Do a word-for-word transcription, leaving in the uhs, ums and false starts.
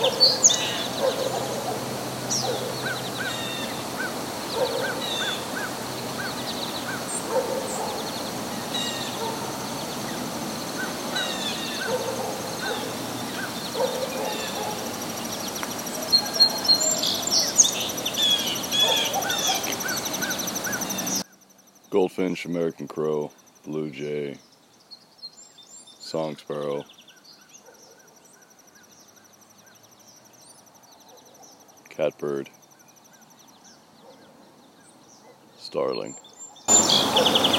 Goldfinch, American crow, blue jay, song sparrow, catbird, starling.